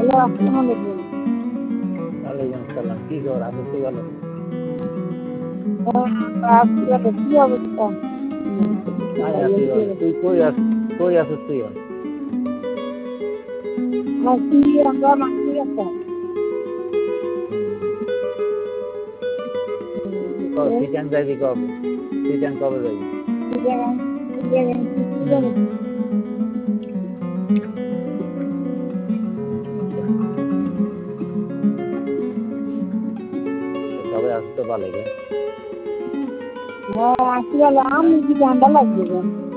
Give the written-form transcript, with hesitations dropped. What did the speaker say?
আসসালামু আলাইকুম। ওয়ালাইকুম আসসালাম। কি খবর? আছো তো ভালো? আছি ভালো। কি অবস্থা? আমি আছি ভালো। তুই কই আছিস তুই? আছি আমরা মাঠে আছি। সিজন যাবি কবে? সিজন কবে যাবি? সবাই আসতে ভালো গে? হ্যাঁ আছি ভালো। আমি কি ঠান্ডা লাগবে?